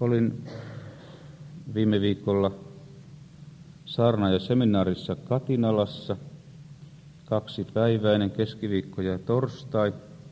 Olin viime viikolla saarnaajaseminaarissa Katinalassa, 2-päiväinen, keskiviikko ja torstai.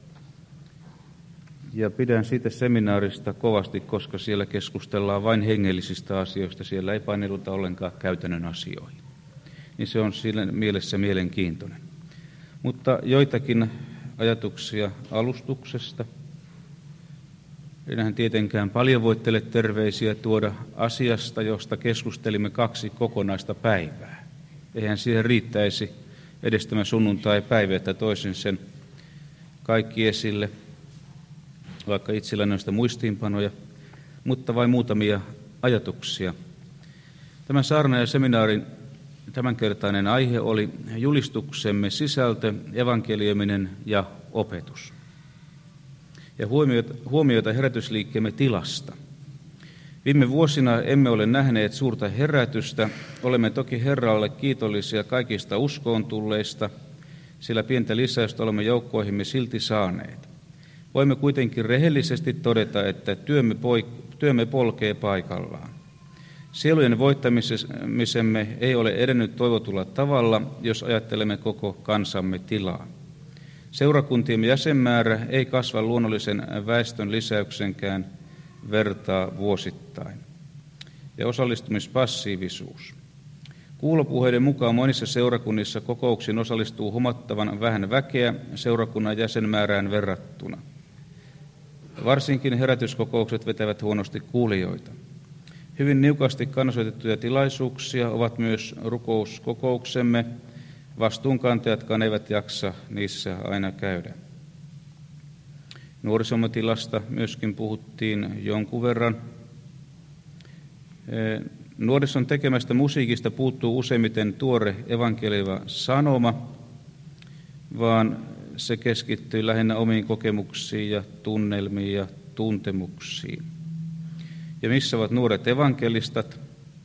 Ja pidän siitä seminaarista kovasti, koska siellä keskustellaan vain hengellisistä asioista. Siellä ei paneuduta ollenkaan käytännön asioihin. Niin se on siinä mielessä mielenkiintoinen. Mutta joitakin ajatuksia alustuksesta. Enhän tietenkään paljon voi teille terveisiä tuoda asiasta, josta keskustelimme 2 kokonaista päivää. Eihän siihen riittäisi edes tämä sunnuntai-päivä, että toisin sen kaikki esille, vaikka itselläni on sitä muistiinpanoja, mutta vain muutamia ajatuksia. Tämän saarnaajaseminaarin tämänkertainen aihe oli julistuksemme sisältö, evankeliuminen ja opetus. Ja huomioita herätysliikkeemme tilasta. Viime vuosina emme ole nähneet suurta herätystä. Olemme toki Herralle kiitollisia kaikista uskoon tulleista, sillä pientä lisäystä olemme joukkoihimme silti saaneet. Voimme kuitenkin rehellisesti todeta, että työmme polkee paikallaan. Sielujen voittamisemme ei ole edennyt toivotulla tavalla, jos ajattelemme koko kansamme tilaa. Seurakuntiemme jäsenmäärä ei kasva luonnollisen väestön lisäyksenkään vertaa vuosittain. Ja osallistumispassiivisuus. Kuulopuheiden mukaan monissa seurakunnissa kokouksiin osallistuu huomattavan vähän väkeä seurakunnan jäsenmäärään verrattuna. Varsinkin herätyskokoukset vetävät huonosti kuulijoita. Hyvin niukasti kannasoitettuja tilaisuuksia ovat myös rukouskokouksemme. Vastuunkantajatkaan eivät jaksa niissä aina käydä. Nuorisomme tilasta myöskin puhuttiin jonkun verran. Nuorison tekemästä musiikista puuttuu useimmiten tuore evankeliva sanoma, vaan se keskittyy lähinnä omiin kokemuksiin ja tunnelmiin ja tuntemuksiin. Ja missä ovat nuoret evankelistat?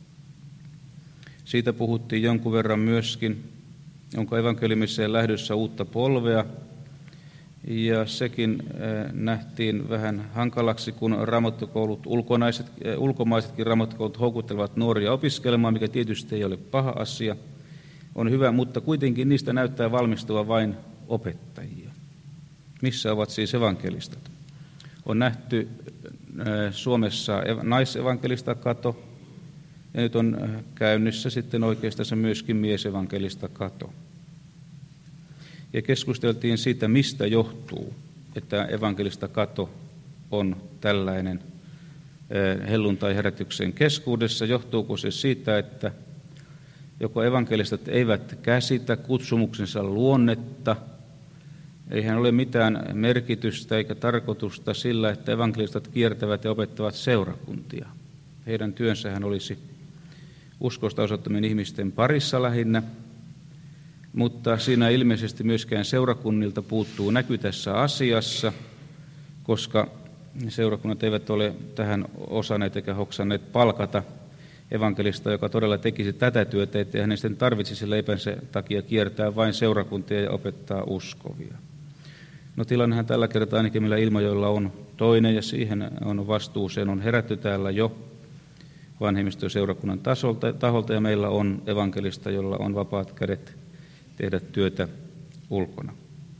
Siitä puhuttiin jonkun verran myöskin. Onko evankeliumiseen lähdössä uutta polvea? Ja sekin nähtiin vähän hankalaksi, kun ulkomaisetkin raamattukoulut houkuttelevat nuoria opiskelemaan, mikä tietysti ei ole paha asia. On hyvä, mutta kuitenkin niistä näyttää valmistuva vain opettajia. Missä ovat siis evankelistat? On nähty Suomessa naisevankelistakato, ja nyt on käynnissä sitten oikeastaan myöskin miesevankelistakato. Ja keskusteltiin siitä, mistä johtuu, että evankelistakato on tällainen helluntai-herätyksen keskuudessa. Johtuuko se siitä, että joko evankelistat eivät käsitä kutsumuksensa luonnetta, eihän ole mitään merkitystä eikä tarkoitusta sillä, että evankelistat kiertävät ja opettavat seurakuntia. Heidän työnsähän olisi uskosta osoittamien ihmisten parissa lähinnä, mutta siinä ilmeisesti myöskään seurakunnilta puuttuu näky tässä asiassa, koska seurakunnat eivät ole tähän osanneet eikä hoksanneet palkata evankelista, joka todella tekisi tätä työtä, ettei hänen sitten tarvitsisi leipänsä takia kiertää vain seurakuntia ja opettaa uskovia. No tilannehan tällä kertaa ainakin meillä Ilmajoella on toinen, ja siihen on vastuuseen on herätty täällä jo vanhemmistoseurakunnan taholta, ja meillä on evankelista, jolla on vapaat kädet tehdä työtä ulkona.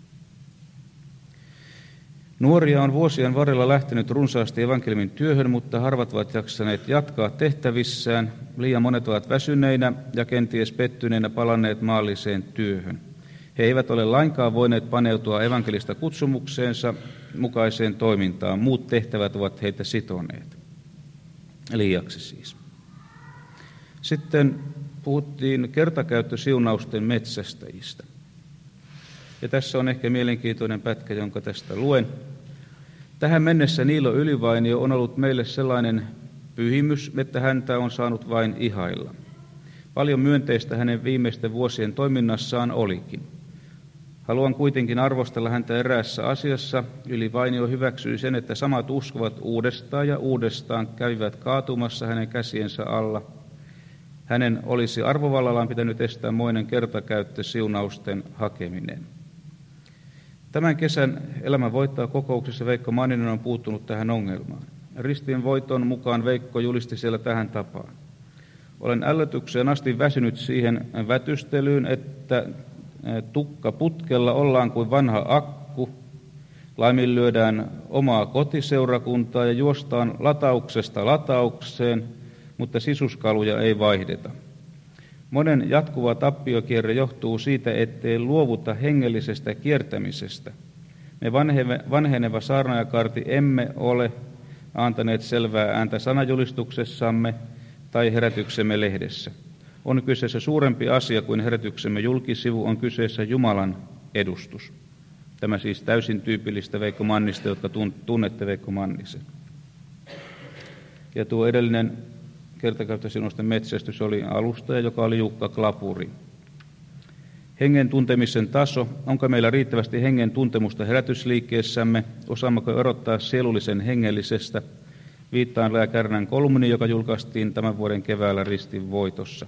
Nuoria on vuosien varrella lähtenyt runsaasti evankeliumin työhön, mutta harvat ovat jaksaneet jatkaa tehtävissään. Liian monet ovat väsyneinä ja kenties pettyneinä palanneet maalliseen työhön. He eivät ole lainkaan voineet paneutua evankelista kutsumukseensa mukaiseen toimintaan. Muut tehtävät ovat heitä sitoneet. Liiaksi siis. Sitten puhuttiin kertakäyttösiunausten metsästäjistä. Ja tässä on ehkä mielenkiintoinen pätkä, jonka tästä luen. Tähän mennessä Niilo Ylivainio on ollut meille sellainen pyhimys, että häntä on saanut vain ihailla. Paljon myönteistä hänen viimeisten vuosien toiminnassaan olikin. Haluan kuitenkin arvostella häntä eräässä asiassa. Ylivainio hyväksyi sen, että samat uskovat uudestaan ja uudestaan kävivät kaatumassa hänen käsiensä alla. Hänen olisi arvovallallaan pitänyt estää moinen kertakäyttösiunausten hakeminen. Tämän kesän Elämän voittaa -kokouksessa Veikko Manninen on puuttunut tähän ongelmaan. Ristin voiton mukaan Veikko julisti siellä tähän tapaan. Olen ällötykseen asti väsynyt siihen vätystelyyn, että tukka putkella ollaan kuin vanha akku, laiminlyödään omaa kotiseurakuntaa ja juostaan latauksesta lataukseen, mutta sisuskaluja ei vaihdeta. Monen jatkuva tappiokierre johtuu siitä, ettei luovuta hengellisestä kiertämisestä. Me vanheneva saarnaajakarti emme ole antaneet selvää ääntä sanajulistuksessamme tai herätyksemme lehdessä. On kyseessä suurempi asia kuin herätyksemme julkisivu, on kyseessä Jumalan edustus. Tämä siis täysin tyypillistä Veikko Mannista, jotka tunnette Veikko Mannisen. Ja tuo edellinen kertakäyttösinusten metsästys oli alustaja, joka oli Jukka Klapuri. Hengen tuntemisen taso. Onko meillä riittävästi hengen tuntemusta herätysliikkeessämme? Osaammeko erottaa sielullisen hengellisestä? Viittaan Lea Kärnän kolumniin, joka julkaistiin tämän vuoden keväällä Ristin voitossa.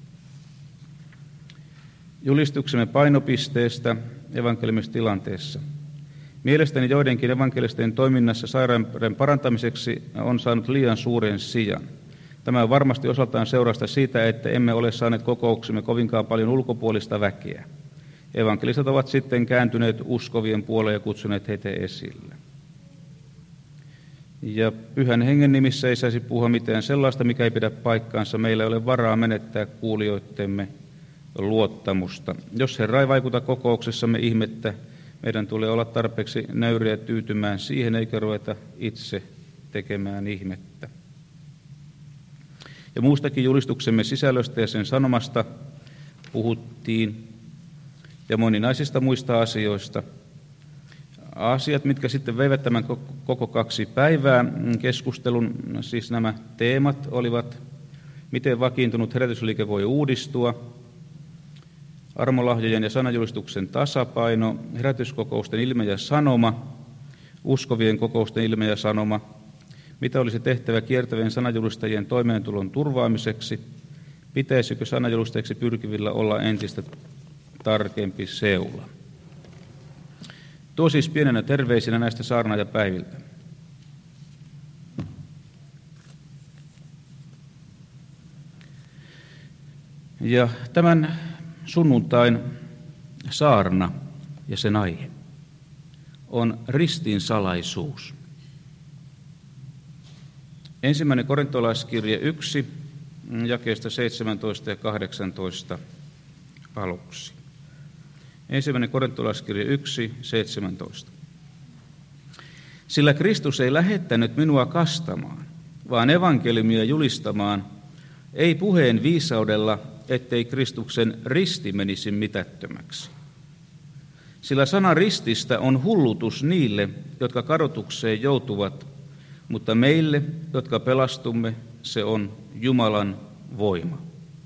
Julistuksemme painopisteestä evankeliumistilanteessa. Mielestäni joidenkin evankelisten toiminnassa sairauden parantamiseksi on saanut liian suuren sijan. Tämä on varmasti osaltaan seurausta siitä, että emme ole saaneet kokouksemme kovinkaan paljon ulkopuolista väkeä. Evankelistat ovat sitten kääntyneet uskovien puoleen ja kutsuneet heitä esille. Ja Pyhän Hengen nimissä ei saisi puhua mitään sellaista, mikä ei pidä paikkaansa. Meillä ei ole varaa menettää kuulijoittemme luottamusta. Jos Herra ei vaikuta kokouksessamme ihmettä, meidän tulee olla tarpeeksi nöyriä tyytymään siihen, eikä ruveta itse tekemään ihmettä. Ja muustakin julistuksemme sisällöstä ja sen sanomasta puhuttiin, ja moninaisista muista asioista. Asiat, mitkä sitten veivät tämän koko 2 päivää keskustelun, siis nämä teemat olivat, miten vakiintunut herätysliike voi uudistua, armolahjojen ja sanajulistuksen tasapaino, herätyskokousten ilme ja sanoma, uskovien kokousten ilme ja sanoma, mitä olisi tehtävä kiertävien sanajulistajien toimeentulon turvaamiseksi, pitäisikö sanajulistajiksi pyrkivillä olla entistä tarkempi seula. Tuo siis pienenä terveisinä näistä saarnaajapäiviltä. Ja tämän sunnuntain saarna ja sen aihe on ristin salaisuus. 1. korintolaiskirje 1, jakeesta 17 ja 18 aluksi. 1. korintolaiskirje 1, 17. Sillä Kristus ei lähettänyt minua kastamaan, vaan evankeliumia julistamaan, ei puheen viisaudella, ettei Kristuksen risti menisi mitättömäksi. Sillä sana rististä on hullutus niille, jotka kadotukseen joutuvat, mutta meille, jotka pelastumme, se on Jumalan voima.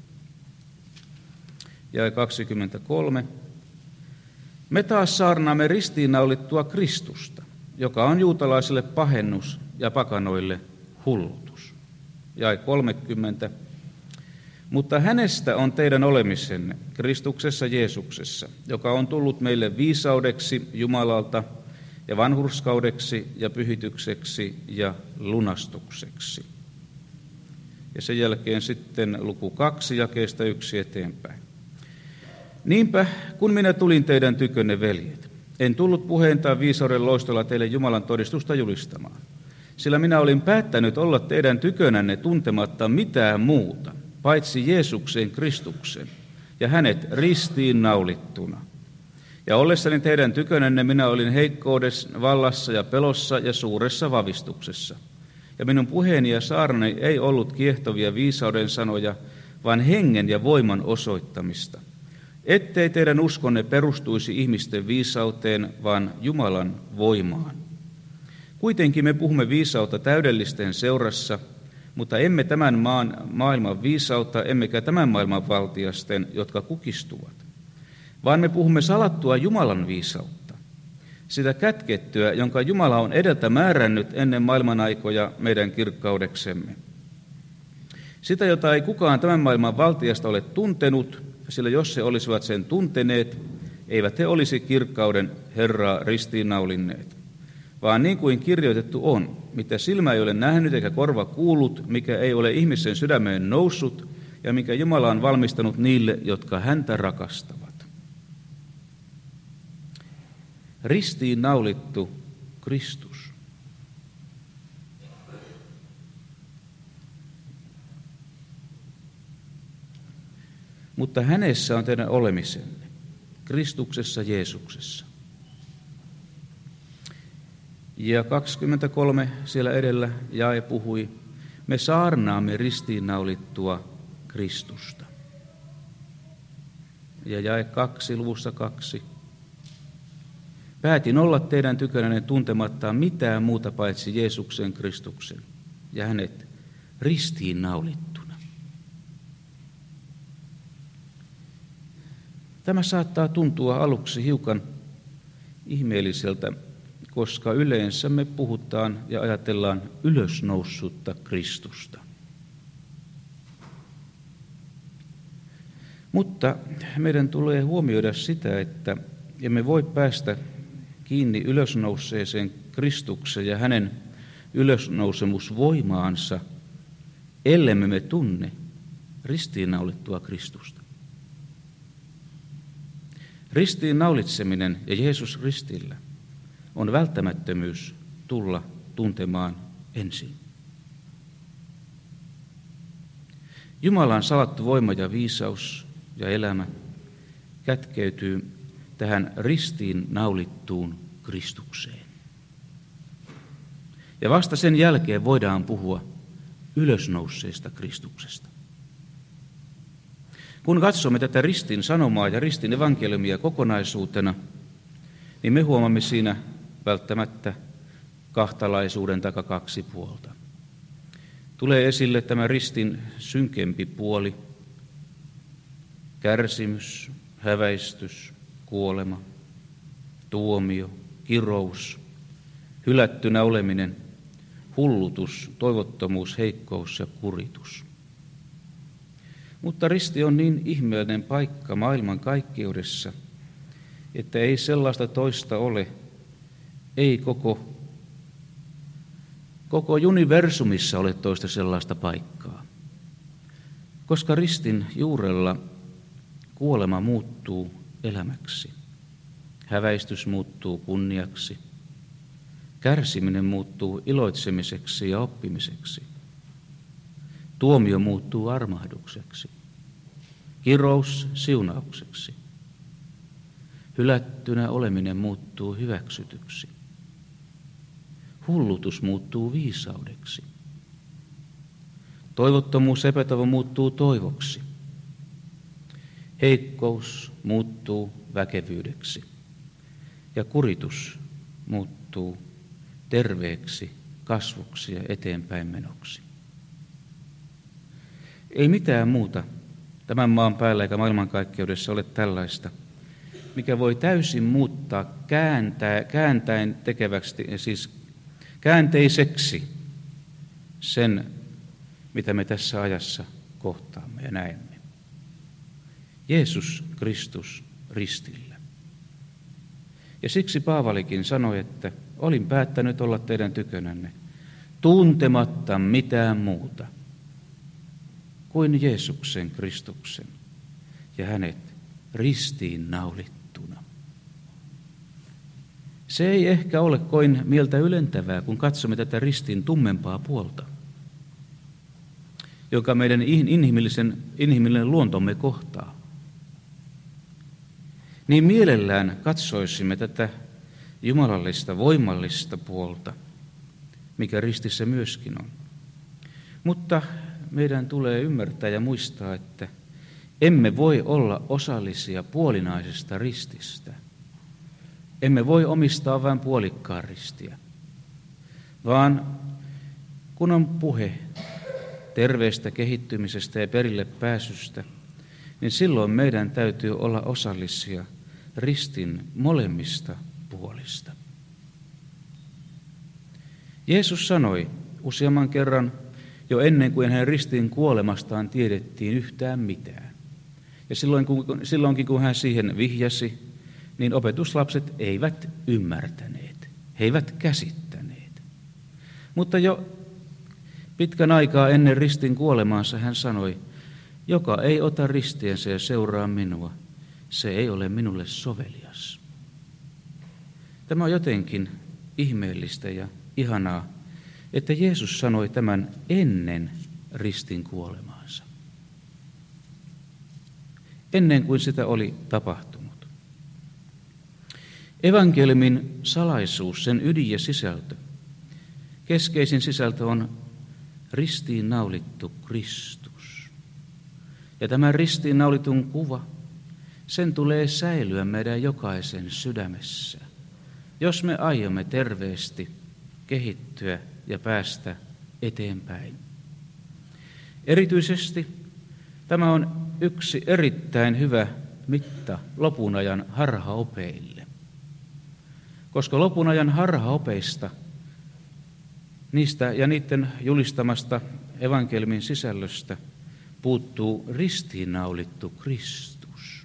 Ja 23. Me taas saarnaamme ristiinnaulittua Kristusta, joka on juutalaisille pahennus ja pakanoille hullutus. Ja 30. Mutta hänestä on teidän olemisenne, Kristuksessa Jeesuksessa, joka on tullut meille viisaudeksi Jumalalta ja vanhurskaudeksi ja pyhitykseksi ja lunastukseksi. Ja sen jälkeen sitten luku 2, jakeesta 1 eteenpäin. Niinpä, kun minä tulin teidän tykönne, veljet, en tullut puheen tai viisauden loistolla teille Jumalan todistusta julistamaan, sillä minä olin päättänyt olla teidän tykönänne tuntematta mitään muuta, paitsi Jeesuksen Kristuksen ja hänet ristiin naulittuna. Ja ollessani teidän tykönänne minä olin heikkoudessa, vallassa ja pelossa ja suuressa vavistuksessa. Ja minun puheeni ja saarnani ei ollut kiehtovia viisauden sanoja, vaan hengen ja voiman osoittamista. Ettei teidän uskonne perustuisi ihmisten viisauteen, vaan Jumalan voimaan. Kuitenkin me puhumme viisautta täydellisten seurassa, mutta emme tämän maailman viisautta, emmekä tämän maailman valtiasten, jotka kukistuvat. Vaan me puhumme salattua Jumalan viisautta, sitä kätkettyä, jonka Jumala on edeltä määrännyt ennen maailman aikoja meidän kirkkaudeksemme. Sitä, jota ei kukaan tämän maailman valtiasta ole tuntenut, sillä jos he olisivat sen tunteneet, eivät he olisi kirkkauden Herraa ristiinnaulinneet. Vaan niin kuin kirjoitettu on, mitä silmä ei ole nähnyt eikä korva kuullut, mikä ei ole ihmisen sydämeen noussut ja mikä Jumala on valmistanut niille, jotka häntä rakastavat. Ristiin naulittu Kristus. Mutta hänessä on teidän olemisenne, Kristuksessa Jeesuksessa. Ja 23 siellä edellä jae puhui, me saarnaamme ristiinnaulittua Kristusta. Ja jae 2 luvussa 2. Päätin olla teidän tykönänne tuntematta mitään muuta paitsi Jeesuksen Kristuksen ja hänet ristiinnaulittuna. Tämä saattaa tuntua aluksi hiukan ihmeelliseltä, koska yleensä me puhutaan ja ajatellaan ylösnoussutta Kristusta. Mutta meidän tulee huomioida sitä, että emme voi päästä kiinni ylösnouseeseen Kristukseen ja hänen ylösnousemusvoimaansa, ellemme me tunne ristiinnaulittua Kristusta. Ristiinnaulitseminen ja Jeesus ristillä on välttämättömyys tulla tuntemaan ensin. Jumalan salattu voima ja viisaus ja elämä kätkeytyy tähän ristiinnaulittuun Kristukseen. Ja vasta sen jälkeen voidaan puhua ylösnousseesta Kristuksesta. Kun katsomme tätä ristin sanomaa ja ristin evankeliumia kokonaisuutena, niin me huomaamme siinä välttämättä kahtalaisuuden tai 2 puolta. Tulee esille tämä ristin synkempi puoli, kärsimys, häväistys, kuolema, tuomio, kirous, hylättynä oleminen, hullutus, toivottomuus, heikkous ja kuritus. Mutta risti on niin ihmeellinen paikka maailman kaikkeudessa, että ei sellaista toista ole, ei koko universumissa ole toista sellaista paikkaa. Koska ristin juurella kuolema muuttuu elämäksi, häväistys muuttuu kunniaksi, kärsiminen muuttuu iloitsemiseksi ja oppimiseksi, tuomio muuttuu armahdukseksi, kirous siunaukseksi, hylättynä oleminen muuttuu hyväksytyksi, hullutus muuttuu viisaudeksi, toivottomuus ja epätoivo muuttuu toivoksi, heikkous muuttuu väkevyydeksi ja kuritus muuttuu terveeksi kasvuksi ja eteenpäin menoksi. Ei mitään muuta tämän maan päällä eikä maailmankaikkeudessa ole tällaista, mikä voi täysin muuttaa kääntäen tekeväksi, siis käänteiseksi sen, mitä me tässä ajassa kohtaamme ja näemme. Jeesus Kristus ristillä. Ja siksi Paavalikin sanoi, että olin päättänyt olla teidän tykönänne tuntematta mitään muuta kuin Jeesuksen Kristuksen ja hänet ristiin naulittuna. Se ei ehkä ole kovin mieltä ylentävää, kun katsomme tätä ristin tummempaa puolta, joka meidän inhimillinen luontomme kohtaa. Niin mielellään katsoisimme tätä jumalallista, voimallista puolta, mikä ristissä myöskin on. Mutta meidän tulee ymmärtää ja muistaa, että emme voi olla osallisia puolinaisesta rististä. Emme voi omistaa vain puolikkaan ristiä, vaan kun on puhe terveestä kehittymisestä ja perille pääsystä, niin silloin meidän täytyy olla osallisia ristin molemmista puolista. Jeesus sanoi useamman kerran jo ennen kuin hänen ristin kuolemastaan tiedettiin yhtään mitään. Ja silloinkin kun hän siihen vihjasi, niin opetuslapset eivät ymmärtäneet, he eivät käsittäneet. Mutta jo pitkän aikaa ennen ristin kuolemaansa hän sanoi, joka ei ota ristiensä ja seuraa minua, se ei ole minulle sovelias. Tämä on jotenkin ihmeellistä ja ihanaa, että Jeesus sanoi tämän ennen ristin kuolemaansa. Ennen kuin sitä oli tapahtunut. Evankeliumin salaisuus, sen ydin ja sisältö. Keskeisin sisältö on ristiin naulittu Kristus. Ja tämän ristiin naulitun kuva, sen tulee säilyä meidän jokaisen sydämessä, jos me aiomme terveesti kehittyä ja päästä eteenpäin. Erityisesti tämä on yksi erittäin hyvä mitta lopun ajan harhaopeille, koska lopun ajan harhaopeista, niistä ja niiden julistamasta evankeliumin sisällöstä puuttuu ristiinnaulittu Kristus.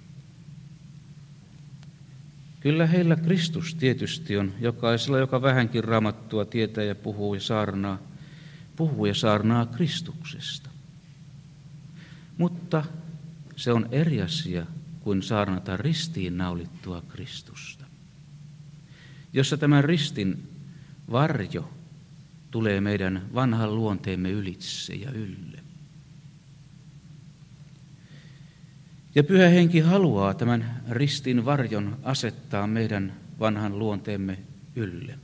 Kyllä heillä Kristus tietysti on, jokaisella, joka vähänkin Raamattua tietää ja puhuu ja saarnaa Kristuksesta. Mutta se on eri asia kuin saarnata ristiinnaulittua Kristusta, jossa tämän ristin varjo tulee meidän vanhan luonteemme ylitse ja ylle. Ja Pyhä Henki haluaa tämän ristin varjon asettaa meidän vanhan luonteemme ylle.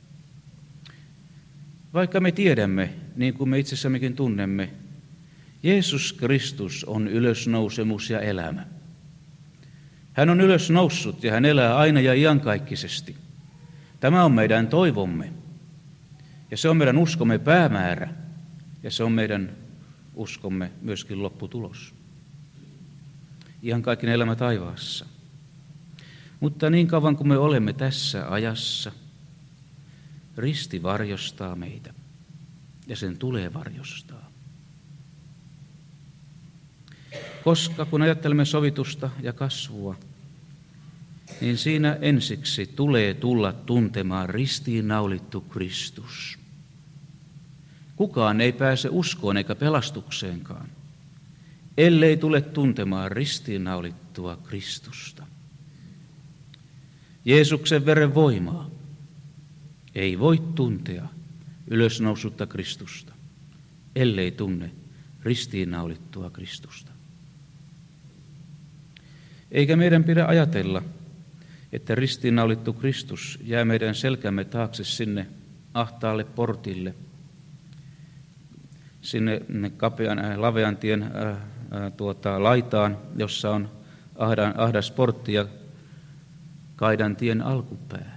Vaikka me tiedämme, niin kuin me itsessämmekin tunnemme, Jeesus Kristus on ylösnousemus ja elämä. Hän on ylösnoussut ja hän elää aina ja iankaikkisesti. Tämä on meidän toivomme ja se on meidän uskomme päämäärä ja se on meidän uskomme myöskin lopputulos. Iankaikkinen elämä taivaassa. Mutta niin kauan kuin me olemme tässä ajassa, risti varjostaa meitä ja sen tulee varjostaa. Koska kun ajattelemme sovitusta ja kasvua, niin siinä ensiksi tulee tulla tuntemaan ristiinnaulittu Kristus. Kukaan ei pääse uskoon eikä pelastukseenkaan, ellei tule tuntemaan ristiinnaulittua Kristusta. Jeesuksen veren voimaa ei voi tuntea ylösnousutta Kristusta, ellei tunne ristiinnaulittua Kristusta. Eikä meidän pidä ajatella, että ristiinnaulittu Kristus jää meidän selkämme taakse sinne ahtaalle portille, sinne lavean tien laitaan, jossa on ahdas portti ja kaidan tien alkupää.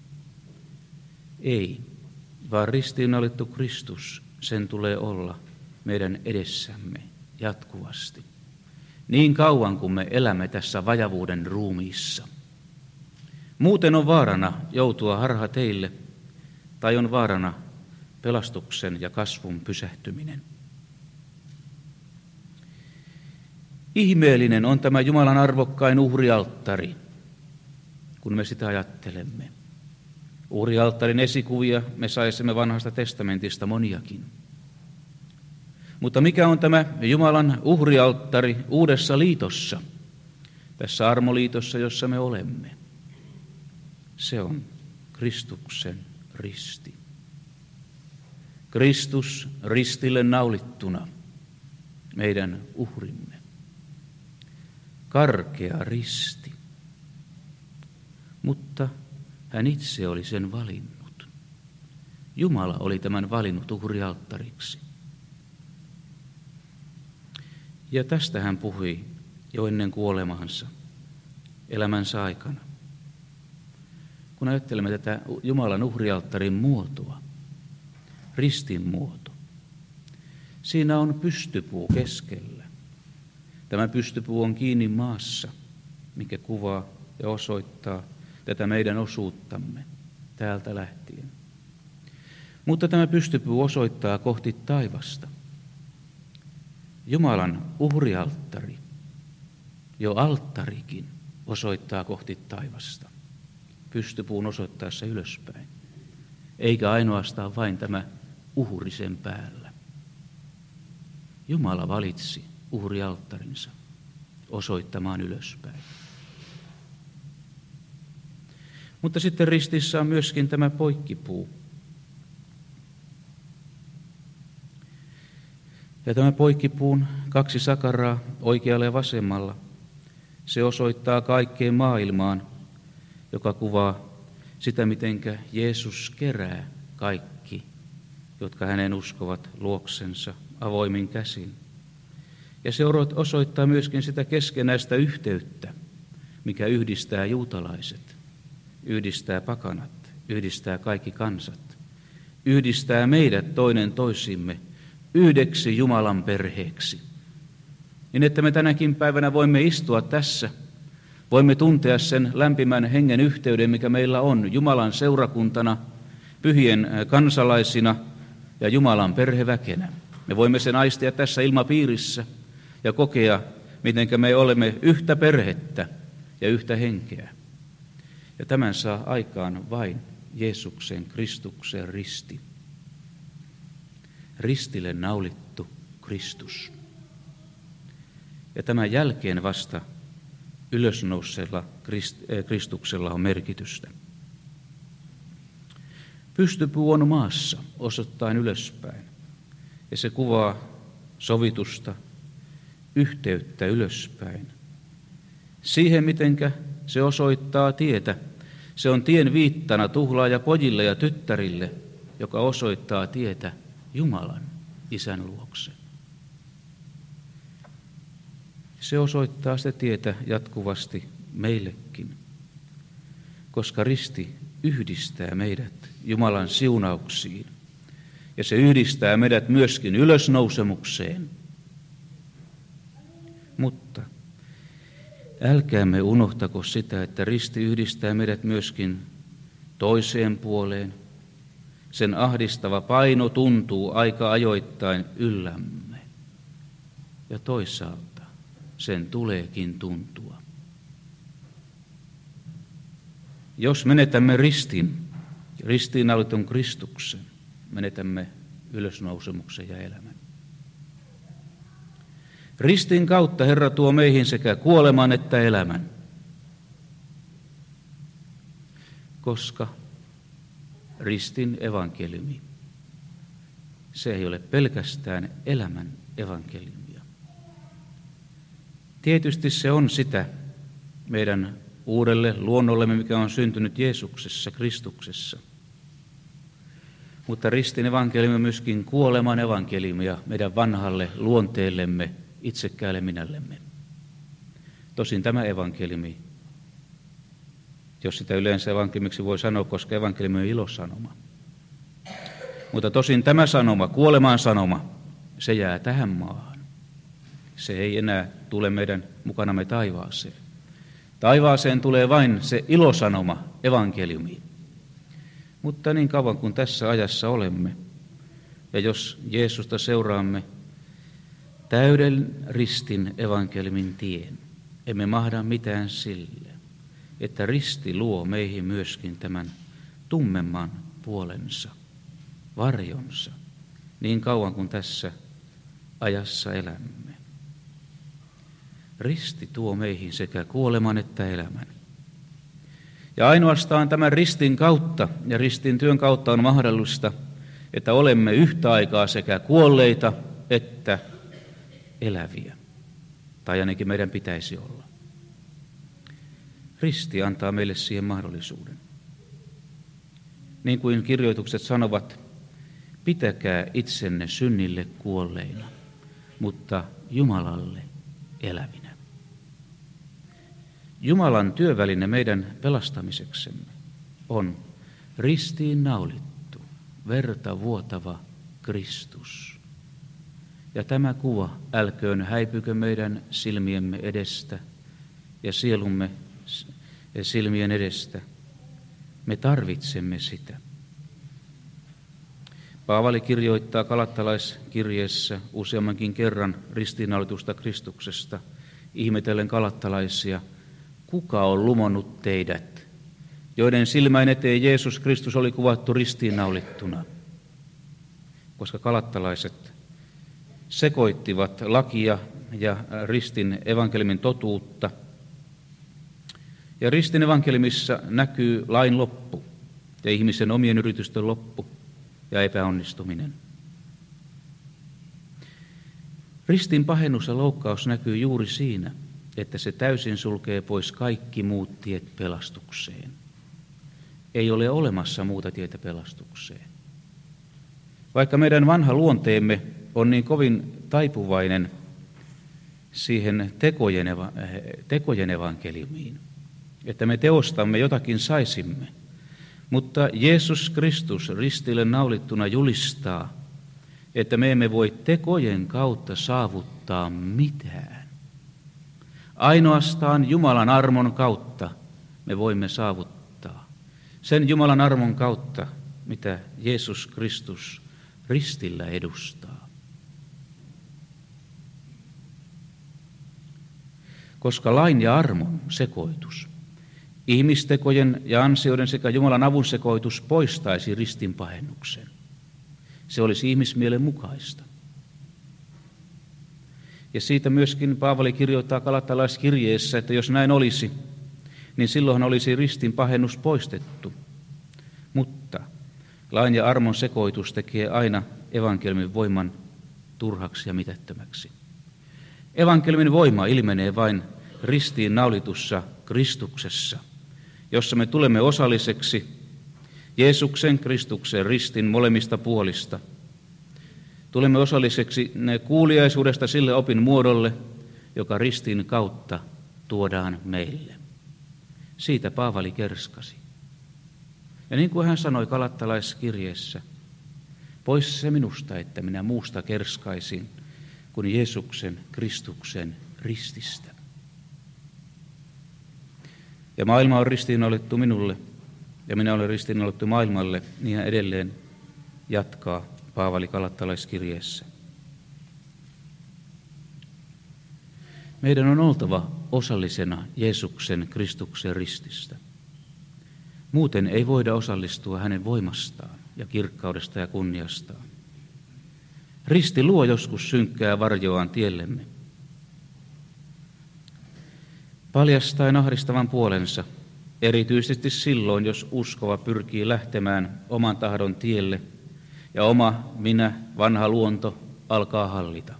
Ei, vaan ristiinnaulittu Kristus, sen tulee olla meidän edessämme jatkuvasti. Niin kauan kuin me elämme tässä vajavuuden ruumiissa. Muuten on vaarana joutua harhateille tai on vaarana pelastuksen ja kasvun pysähtyminen. Ihmeellinen on tämä Jumalan arvokkain uhrialttari, kun me sitä ajattelemme. Uhrialttarin esikuvia me saisimme Vanhasta testamentista moniakin. Mutta mikä on tämä Jumalan uhrialttari uudessa liitossa, tässä armoliitossa, jossa me olemme? Se on Kristuksen risti. Kristus ristille naulittuna, meidän uhrimme. Karkea risti. Mutta hän itse oli sen valinnut. Jumala oli tämän valinnut uhrialttariksi. Ja tästä hän puhui jo ennen kuolemaansa, elämänsä aikana. Kun ajattelemme tätä Jumalan uhrialttarin muotoa, ristin muoto, siinä on pystypuu keskellä. Tämä pystypuu on kiinni maassa, mikä kuvaa ja osoittaa tätä meidän osuuttamme täältä lähtien. Mutta tämä pystypuu osoittaa kohti taivasta. Jumalan uhrialttari, jo alttarikin, osoittaa kohti taivasta, pystypuun osoittaessa ylöspäin. Eikä ainoastaan vain tämä uhrisen päällä. Jumala valitsi uhrialttarinsa osoittamaan ylöspäin. Mutta sitten ristissä on myöskin tämä poikkipuu. Ja tämä poikkipuun 2 sakaraa oikealla ja vasemmalla, se osoittaa kaikkeen maailmaan, joka kuvaa sitä, mitenkä Jeesus kerää kaikki, jotka hänen uskovat luoksensa avoimin käsin. Ja se osoittaa myöskin sitä keskenäistä yhteyttä, mikä yhdistää juutalaiset, yhdistää pakanat, yhdistää kaikki kansat, yhdistää meidät toinen toisimme yhdeksi Jumalan perheeksi. Niin että me tänäkin päivänä voimme istua tässä, voimme tuntea sen lämpimän hengen yhteyden, mikä meillä on Jumalan seurakuntana, pyhien kansalaisina ja Jumalan perheväkenä. Me voimme sen aistia tässä ilmapiirissä ja kokea, mitenkä me olemme yhtä perhettä ja yhtä henkeä. Ja tämän saa aikaan vain Jeesuksen Kristuksen risti. Ristille naulittu Kristus. Ja tämän jälkeen vasta ylösnouseella Kristuksella on merkitystä. Pystypuu on maassa osoittain ylöspäin. Ja se kuvaa sovitusta, yhteyttä ylöspäin. Siihen, mitenkä se osoittaa tietä. Se on tien viittana tuhlaajapojille ja tyttärille, joka osoittaa tietä Jumalan Isän luokse. Se osoittaa sitä tietä jatkuvasti meillekin, koska risti yhdistää meidät Jumalan siunauksiin ja se yhdistää meidät myöskin ylösnousemukseen. Mutta älkäämme unohtako sitä, että risti yhdistää meidät myöskin toiseen puoleen. Sen ahdistava paino tuntuu aika ajoittain yllämme. Ja toisaalta sen tuleekin tuntua. Jos menetämme ristiinnaulitun Kristuksen, menetämme ylösnousemuksen ja elämän. Ristin kautta Herra tuo meihin sekä kuoleman että elämän. Koska ristin evankeliumi, se ei ole pelkästään elämän evankeliumia. Tietysti se on sitä meidän uudelle luonnollemme, mikä on syntynyt Jeesuksessa, Kristuksessa. Mutta ristin evankeliumi on myöskin kuoleman evankeliumia meidän vanhalle luonteellemme, itsekkäälle minällemme. Tosin tämä evankeliumi, jos sitä yleensä evankeliumiksi voi sanoa, koska evankeliumi on ilosanoma. Mutta tosin tämä sanoma, kuoleman sanoma, se jää tähän maahan. Se ei enää tule meidän mukanamme taivaaseen. Taivaaseen tulee vain se ilosanoma, evankeliumi. Mutta niin kauan kuin tässä ajassa olemme, ja jos Jeesusta seuraamme täyden ristin evankeliumin tien, emme mahda mitään sille, että risti luo meihin myöskin tämän tummemman puolensa, varjonsa, niin kauan kuin tässä ajassa elämme. Risti tuo meihin sekä kuoleman että elämän. Ja ainoastaan tämän ristin kautta ja ristin työn kautta on mahdollista, että olemme yhtä aikaa sekä kuolleita että eläviä. Tai ainakin meidän pitäisi olla. Risti antaa meille siihen mahdollisuuden. Niin kuin kirjoitukset sanovat, pitäkää itsenne synnille kuolleina, mutta Jumalalle elävinä. Jumalan työväline meidän pelastamiseksemme on ristiin naulittu, verta vuotava Kristus. Ja tämä kuva älköön häipykö meidän silmiemme edestä ja sielumme silmien edestä. Me tarvitsemme sitä. Paavali kirjoittaa galattalaiskirjeessä useammankin kerran ristiinnaulitusta Kristuksesta, ihmetellen galattalaisia, kuka on lumonnut teidät, joiden silmäin eteen Jeesus Kristus oli kuvattu ristiinnaulittuna. koska galattalaiset sekoittivat lakia ja ristin evankeliumin totuutta. Ja ristin evankeliumissa näkyy lain loppu ja ihmisen omien yritysten loppu ja epäonnistuminen. Ristin pahennus ja loukkaus näkyy juuri siinä, että se täysin sulkee pois kaikki muut tiet pelastukseen. Ei ole olemassa muuta tietä pelastukseen. Vaikka meidän vanha luonteemme on niin kovin taipuvainen siihen tekojen evankeliumiin, että me teostamme jotakin saisimme, mutta Jeesus Kristus ristille naulittuna julistaa, että me emme voi tekojen kautta saavuttaa mitään. Ainoastaan Jumalan armon kautta me voimme saavuttaa. Sen Jumalan armon kautta, mitä Jeesus Kristus ristillä edustaa. Koska lain ja armon sekoitus, ihmistekojen ja ansioiden sekä Jumalan avun sekoitus poistaisi ristin pahennuksen. Se olisi ihmismielen mukaista. Ja siitä myöskin Paavali kirjoittaa galattalaiskirjeessä, että jos näin olisi, niin silloin olisi ristin pahennus poistettu. Mutta lain ja armon sekoitus tekee aina evankeliumin voiman turhaksi ja mitättömäksi. Evankeliumin voima ilmenee vain ristiin naulitussa Kristuksessa, jossa me tulemme osalliseksi Jeesuksen Kristuksen ristin molemmista puolista. Tulemme osalliseksi kuuliaisuudesta sille opin muodolle, joka ristin kautta tuodaan meille. Siitä Paavali kerskasi. Ja niin kuin hän sanoi galattalaiskirjeessä, pois se minusta, että minä muusta kerskaisin kuin Jeesuksen Kristuksen rististä. Ja maailma on ristiinnaulettu minulle, ja minä olen ristiinnaulettu maailmalle, niin hän edelleen jatkaa Paavali galattalaiskirjeessä. Meidän on oltava osallisena Jeesuksen Kristuksen rististä. Muuten ei voida osallistua hänen voimastaan ja kirkkaudesta ja kunniastaan. Risti luo joskus synkkää varjoaan tiellemme. Paljastaen ahdistavan puolensa, erityisesti silloin, jos uskova pyrkii lähtemään oman tahdon tielle ja oma minä, vanha luonto, alkaa hallita.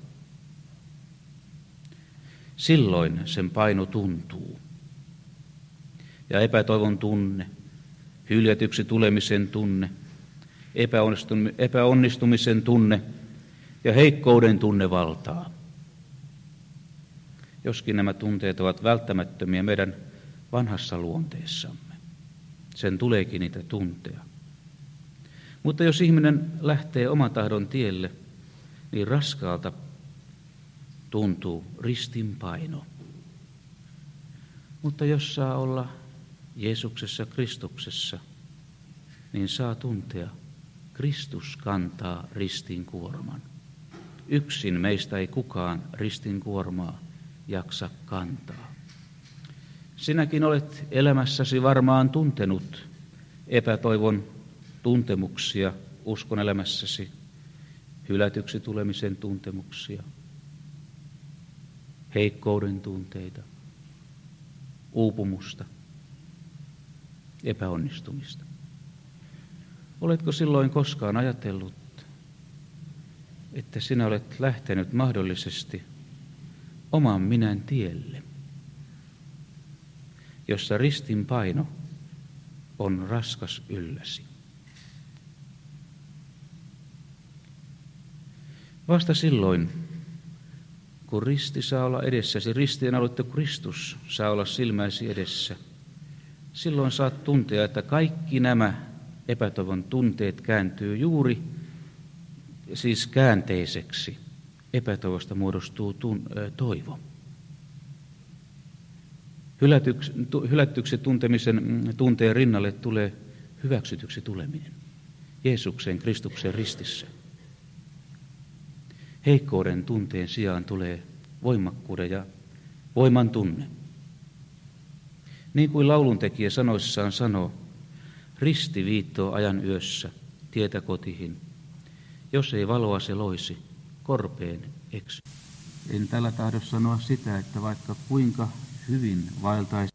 Silloin sen paino tuntuu. Ja epätoivon tunne, hyljätyksi tulemisen tunne, epäonnistumisen tunne ja heikkouden tunne valtaa. Joskin nämä tunteet ovat välttämättömiä meidän vanhassa luonteessamme. Sen tuleekin niitä tuntea. Mutta jos ihminen lähtee oman tahdon tielle, niin raskaalta tuntuu ristin paino. Mutta jos saa olla Jeesuksessa Kristuksessa, niin saa tuntea, Kristus kantaa ristin kuorman. Yksin meistä ei kukaan ristin kuormaa jaksa kantaa. Sinäkin olet elämässäsi varmaan tuntenut epätoivon tuntemuksia uskon elämässäsi, hylätyksi tulemisen tuntemuksia, heikkouden tunteita, uupumusta, epäonnistumista. Oletko silloin koskaan ajatellut, että sinä olet lähtenyt mahdollisesti oman minän tielle, jossa ristin paino on raskas ylläsi? Vasta silloin, kun risti saa olla edessäsi, ristiin aloittu Kristus saa olla silmäisi edessä, silloin saat tuntea, että kaikki nämä epätoivon tunteet kääntyy juuri siis käänteiseksi. Epätoivosta muodostuu toivo. Hylätyksi tunteen rinnalle tulee hyväksytyksi tuleminen. Jeesuksen Kristuksen ristissä. Heikkouden tunteen sijaan tulee voimakkuuden ja voiman tunne. Niin kuin lauluntekijä sanoissaan sanoo, risti viittoo ajan yössä tietä kotihin, Jos ei valoa se loisi, korpeen eksy. En tällä tahdo sanoa sitä, että vaikka kuinka hyvin vaeltaisi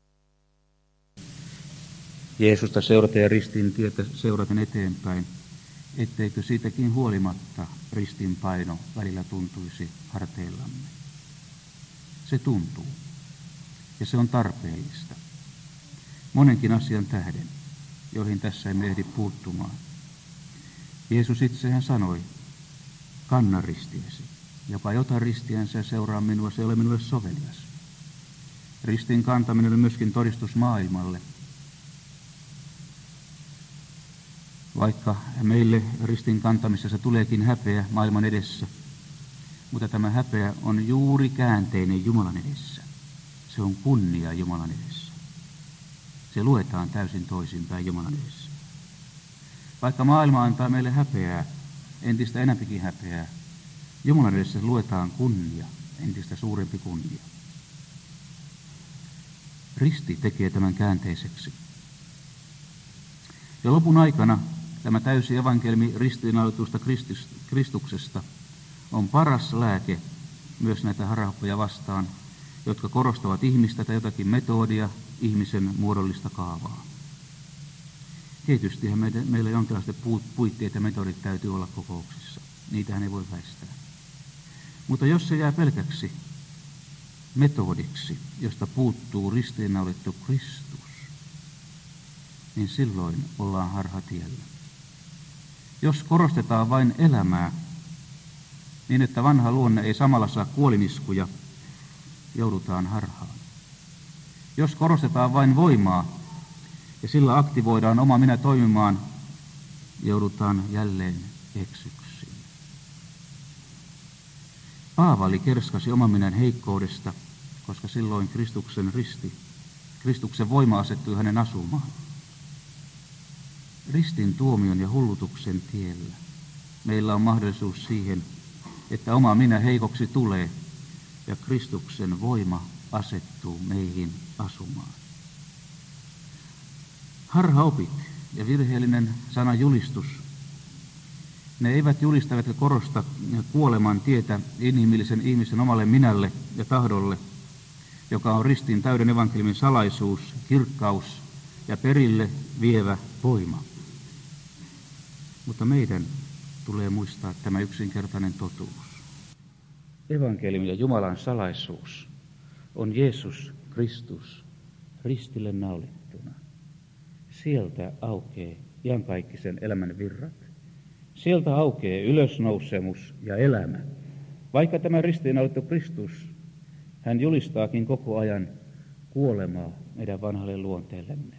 Jeesusta seurata ja ristin tietä seuraten eteenpäin, etteikö siitäkin huolimatta ristin paino välillä tuntuisi harteillamme. Se tuntuu, ja se on tarpeellista. Monenkin asian tähden, joihin tässä emme ehdi puuttumaan. Jeesus itsehän sanoi, kanna ristiäsi. Joka ei ota ristiänsä ja seuraa minua, se ei ole minulle sovelias. Ristin kantaminen on myöskin todistus maailmalle. Vaikka meille ristin kantamisessa tuleekin häpeä maailman edessä, mutta tämä häpeä on juuri käänteinen Jumalan edessä. Se on kunnia Jumalan edessä. Se luetaan täysin toisinpäin Jumalan edessä. Vaikka maailma antaa meille häpeää, entistä enempikin häpeää, Jumalan edessä luetaan kunnia, entistä suurempi kunnia. Risti tekee tämän käänteiseksi. Ja lopun aikana tämä täysi evankeliumi ristiinnautusta Kristuksesta on paras lääke myös näitä harhaoppeja vastaan, jotka korostavat ihmistä tai jotakin metodia, ihmisen muodollista kaavaa. Tietystihän meillä jonkinlaiset puitteet ja metodit täytyy olla kokouksissa. Niitähän ei voi väistää. Mutta jos se jää pelkäksi metodiksi, josta puuttuu ristiinnaulittu Kristus, niin silloin ollaan harhatiellä. Jos korostetaan vain elämää, niin että vanha luonne ei samalla saa kuoliniskuja, joudutaan harhaan. Jos korostetaan vain voimaa ja sillä aktivoidaan oma minä toimimaan, joudutaan jälleen eksyksiin. Paavali kerskasi oman minän heikkoudesta, koska silloin Kristuksen voima asettui hänen asumaan. Ristin tuomion ja hullutuksen tiellä meillä on mahdollisuus siihen, että oma minä heikoksi tulee ja Kristuksen voima asettuu meihin asumaan. Harhaopit ja virheellinen sana julistus, ne eivät julista eivätkä korosta kuoleman tietä inhimillisen ihmisen omalle minälle ja tahdolle, joka on ristin täyden evankeliumin salaisuus, kirkkaus ja perille vievä voima. Mutta meidän tulee muistaa tämä yksinkertainen totuus. Evankeliumi ja Jumalan salaisuus on Jeesus Kristus ristille naulittuna. Sieltä aukeaa iankaikkisen elämän virrat. Sieltä aukeaa ylösnousemus ja elämä. Vaikka tämä ristiinnaulittu Kristus, hän julistaakin koko ajan kuolemaa meidän vanhalle luonteellemme.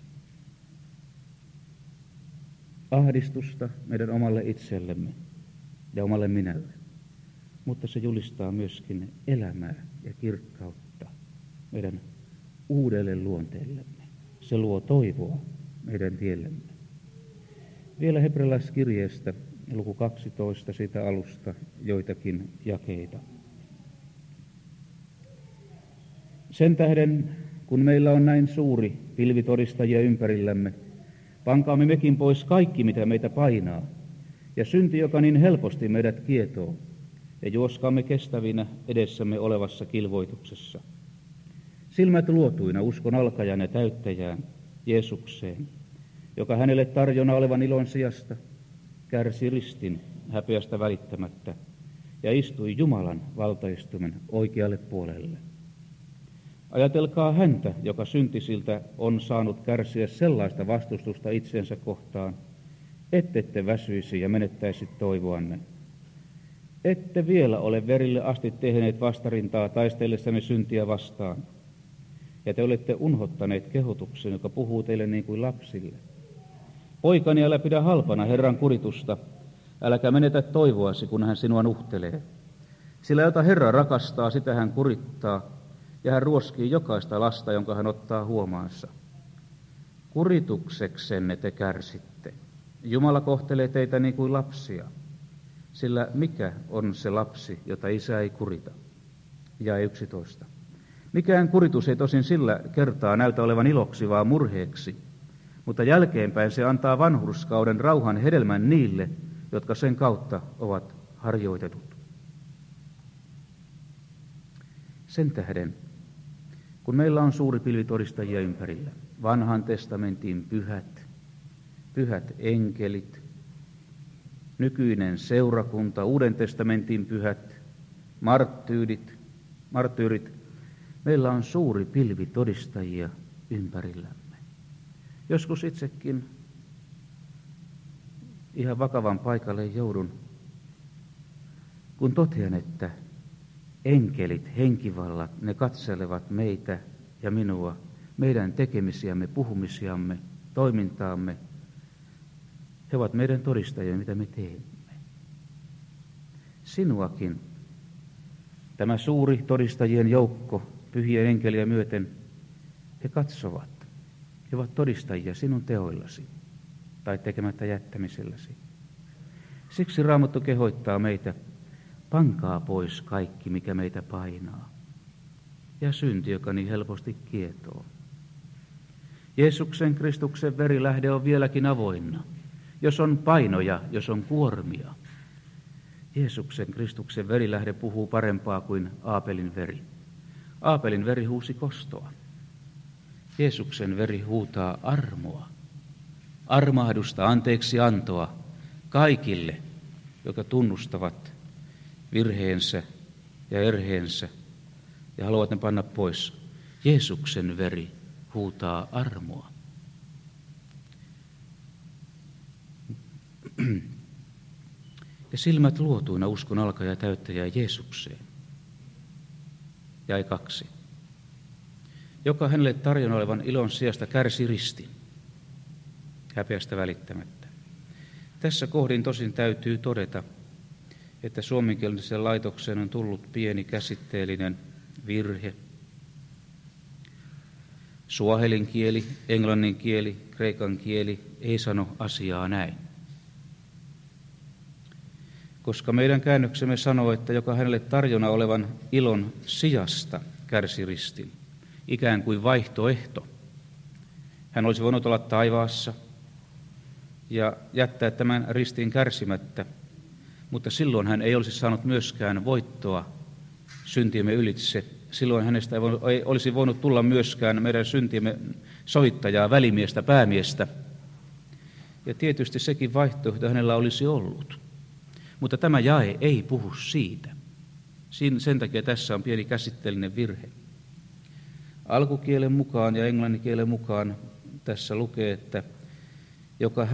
Ahdistusta meidän omalle itsellemme ja omalle minälle. Mutta se julistaa myöskin elämää ja kirkkautta meidän uudelle luonteellemme. Se luo toivoa meidän tiellemme. Vielä hebrealaiskirjeestä luku 12 siitä alusta joitakin jakeita. Sen tähden, kun meillä on näin suuri pilvi todistajia ympärillämme, pankaamme mekin pois kaikki, mitä meitä painaa, ja synti, joka niin helposti meidät kietoo, ja juoskaamme kestävinä edessämme olevassa kilvoituksessa. Silmät luotuina uskon alkajan ja täyttäjään, Jeesukseen, joka hänelle tarjona olevan ilon sijasta kärsi ristin häpeästä välittämättä ja istui Jumalan valtaistuimen oikealle puolelle. Ajatelkaa häntä, joka syntisiltä on saanut kärsiä sellaista vastustusta itsensä kohtaan, ettette väsyisi ja menettäisi toivoanne. Ette vielä ole verille asti tehneet vastarintaa taistellessanne syntiä vastaan, ja te olette unhottaneet kehotuksen, joka puhuu teille niin kuin lapsille. Poikani, älä pidä halpana Herran kuritusta, äläkä menetä toivoasi, kun hän sinua nuhtelee. Sillä jota Herra rakastaa, sitä hän kurittaa, ja hän ruoskii jokaista lasta, jonka hän ottaa huomaansa. Kuritukseksenne te kärsitte. Jumala kohtelee teitä niin kuin lapsia, sillä mikä on se lapsi, jota isä ei kurita? Jae 11. Mikään kuritus ei tosin sillä kertaa näytä olevan iloksi, vaan murheeksi, mutta jälkeenpäin se antaa vanhurskauden rauhan hedelmän niille, jotka sen kautta ovat harjoitetut. Sen tähden, kun meillä on suuri pilvi todistajia ympärillä, vanhan testamentin pyhät enkelit, nykyinen seurakunta, uuden testamentin pyhät marttyyrit, meillä on suuri pilvi todistajia ympärillämme. Joskus itsekin ihan vakavan paikalle joudun, kun totean, että enkelit, henkivallat, ne katselevat meitä ja minua, meidän tekemisiämme, puhumisiamme, toimintaamme. He ovat meidän todistajia, mitä me teemme. Sinuakin tämä suuri todistajien joukko, pyhien enkeliä myöten, he katsovat. He ovat todistajia sinun teoillasi tai tekemättä jättämiselläsi. Siksi Raamattu kehottaa meitä, pankaa pois kaikki, mikä meitä painaa, ja synti, joka niin helposti kietoo. Jeesuksen Kristuksen verilähde on vieläkin avoinna. Jos on painoja, jos on kuormia, Jeesuksen Kristuksen verilähde puhuu parempaa kuin Aapelin veri. Aapelin veri huusi kostoa. Jeesuksen veri huutaa armoa, armahdusta, anteeksi antoa kaikille, jotka tunnustavat virheensä ja erheensä ja haluavat ne panna pois. Jeesuksen veri huutaa armoa. Ja silmät luotuina uskon alkaja täyttäjää Jeesukseen. Jäi 2. Joka hänelle tarjona olevan ilon sijasta kärsi ristin, häpeästä välittämättä. Tässä kohdin tosin täytyy todeta, että suomenkieliseen laitokseen on tullut pieni käsitteellinen virhe. Suahelin kieli, englannin kieli, kreikan kieli ei sano asiaa näin. Koska meidän käännöksemme sanoo, että joka hänelle tarjona olevan ilon sijasta kärsi ristin, ikään kuin vaihtoehto. Hän olisi voinut olla taivaassa ja jättää tämän ristin kärsimättä, mutta silloin hän ei olisi saanut myöskään voittoa syntiemme ylitse. Silloin hänestä ei olisi voinut tulla myöskään meidän syntiemme sovittajaa, välimiestä, päämiestä. Ja tietysti sekin vaihtoehto hänellä olisi ollut. Mutta tämä jae ei puhu siitä. Sen takia tässä on pieni käsitteellinen virhe. Alkukielen mukaan ja englanninkielen mukaan tässä lukee, että joka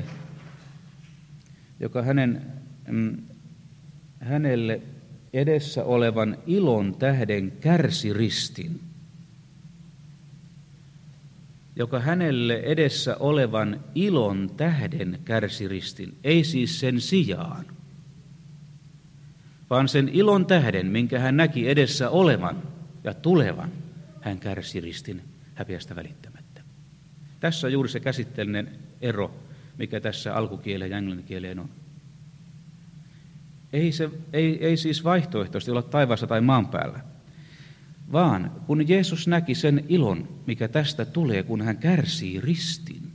hänelle edessä olevan ilon tähden kärsi ristin. Joka hänelle edessä olevan ilon tähden kärsi ristin, ei siis sen sijaan, vaan sen ilon tähden, minkä hän näki edessä olevan ja tulevan, hän kärsi ristin häpeästä välittämättä. Tässä on juuri se käsitteellinen ero, mikä tässä alkukieleen ja englanninkieleen on. Ei siis vaihtoehtoisesti olla taivaassa tai maan päällä, vaan kun Jeesus näki sen ilon, mikä tästä tulee, kun hän kärsii ristin.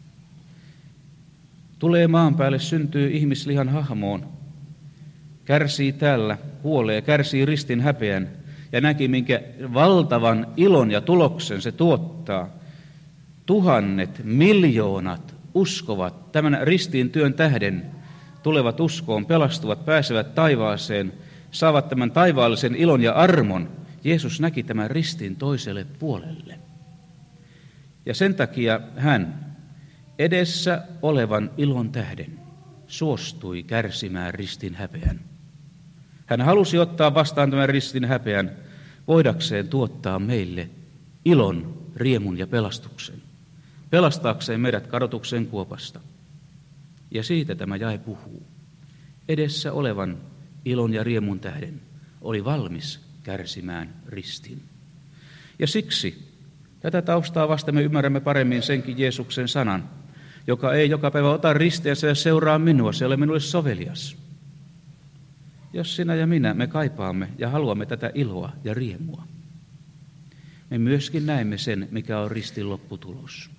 Tulee maan päälle, syntyy ihmislihan hahmoon, kärsii täällä, kuolee, kärsii ristin häpeän ja näki, minkä valtavan ilon ja tuloksen se tuottaa. Tuhannet, miljoonat uskovat tämän ristin työn tähden, tulevat uskoon, pelastuvat, pääsevät taivaaseen, saavat tämän taivaallisen ilon ja armon. Jeesus näki tämän ristin toiselle puolelle. Ja sen takia hän edessä olevan ilon tähden suostui kärsimään ristin häpeän. Hän halusi ottaa vastaan tämän ristin häpeän, voidakseen tuottaa meille ilon, riemun ja pelastuksen. Pelastaakseen meidät kadotuksen kuopasta. Ja siitä tämä jae puhuu. Edessä olevan ilon ja riemun tähden oli valmis kärsimään ristin. Ja siksi tätä taustaa vasten me ymmärrämme paremmin senkin Jeesuksen sanan, joka ei joka päivä ota ristiänsä ja seuraa minua, se ei ole minulle sovelias. Jos sinä ja minä, me kaipaamme ja haluamme tätä iloa ja riemua, me myöskin näemme sen, mikä on ristin lopputulos.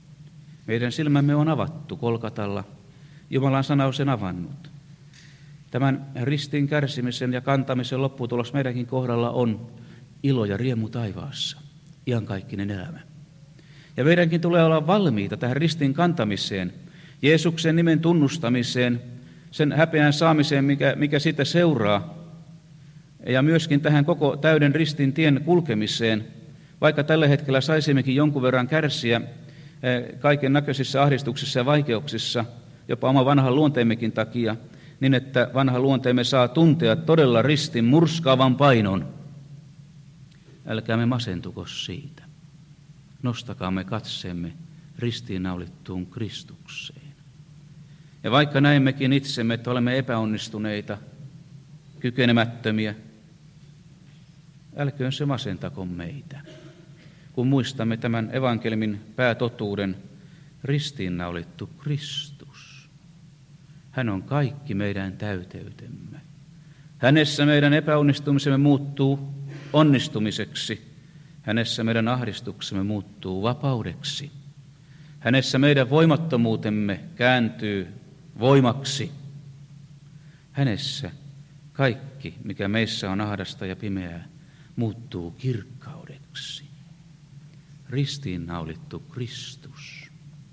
Meidän silmämme on avattu Kolkatalla, Jumalan sana on sen avannut. Tämän ristin kärsimisen ja kantamisen lopputulos meidänkin kohdalla on ilo ja riemu taivaassa, iankaikkinen elämä. Ja meidänkin tulee olla valmiita tähän ristin kantamiseen, Jeesuksen nimen tunnustamiseen, sen häpeän saamiseen, mikä siitä seuraa, ja myöskin tähän koko täyden ristin tien kulkemiseen, vaikka tällä hetkellä saisimmekin jonkun verran kärsiä kaiken näköisissä ahdistuksissa ja vaikeuksissa, jopa oma vanhan luonteemmekin takia, niin että vanha luonteemme saa tuntea todella ristin murskaavan painon. Älkäämme masentuko siitä. Nostakaamme katseemme ristiinnaulittuun Kristukseen. Ja vaikka näemmekin itsemme, että olemme epäonnistuneita, kykenemättömiä, älköön se masentako meitä, kun muistamme tämän evankeliumin päätotuuden, ristiinnaulittu Kristus. Hän on kaikki meidän täyteytemme. Hänessä meidän epäonnistumisemme muuttuu onnistumiseksi. Hänessä meidän ahdistuksemme muuttuu vapaudeksi. Hänessä meidän voimattomuutemme kääntyy voimaksi. Hänessä kaikki, mikä meissä on ahdasta ja pimeää, muuttuu kirkkaudeksi. Ristiinnaulittu Kristus.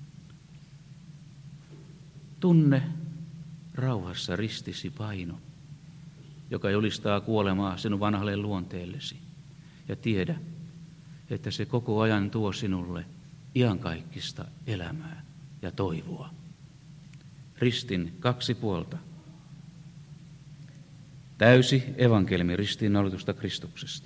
Tunne rauhassa ristisi paino, joka julistaa kuolemaa sinun vanhalle luonteellesi. Ja tiedä, että se koko ajan tuo sinulle iankaikkista elämää ja toivoa. Ristin 2 puolta. Täysi evankeliumi ristiinnaulitusta Kristuksesta.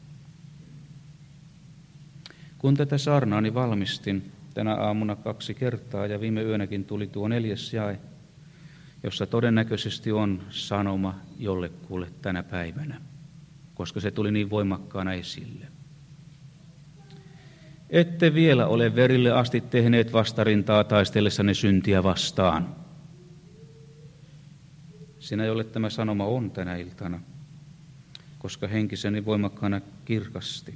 Kun tätä saarnaani valmistin tänä aamuna 2 kertaa ja viime yönäkin tuli tuo 4. jae, jossa todennäköisesti on sanoma jollekulle tänä päivänä, koska se tuli niin voimakkaana esille. Ette vielä ole verille asti tehneet vastarintaa taistellessanne syntiä vastaan. Sinä, jolle tämä sanoma on tänä iltana, koska henkiseni voimakkaana kirkasti.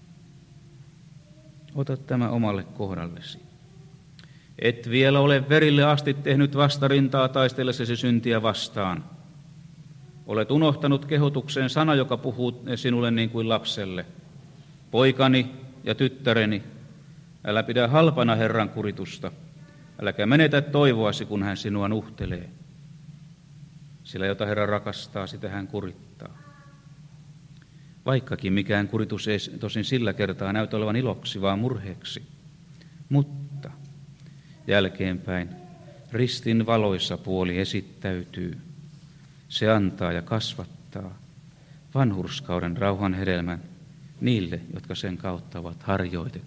Ota tämä omalle kohdallesi. Et vielä ole verille asti tehnyt vastarintaa taistellessasi syntiä vastaan. Olet unohtanut kehotuksen sana, joka puhuu sinulle niin kuin lapselle. Poikani ja tyttäreni, älä pidä halpana Herran kuritusta, äläkä menetä toivoasi, kun hän sinua nuhtelee. Sillä jota Herra rakastaa, sitä hän kurittaa. Vaikkakin mikään kuritus ei tosin sillä kertaa näytä olevan iloksi, vaan murheeksi. Mutta jälkeenpäin ristin valoissa puoli esittäytyy. Se antaa ja kasvattaa vanhurskauden rauhan hedelmän niille, jotka sen kautta ovat harjoitetut.